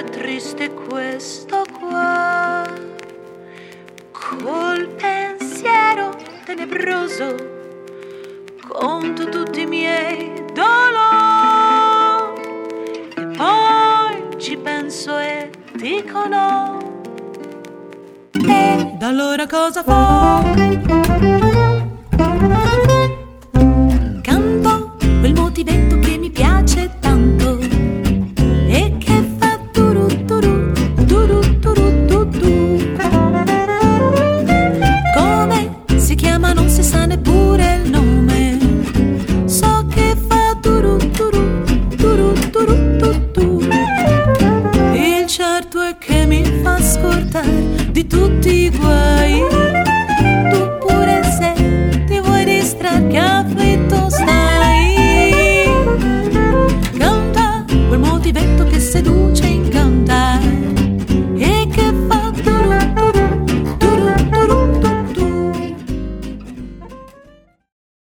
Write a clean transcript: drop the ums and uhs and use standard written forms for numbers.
triste questo qua, col pensiero tenebroso conto tutti i miei dolori e poi ci penso e dico no. E da allora cosa fa?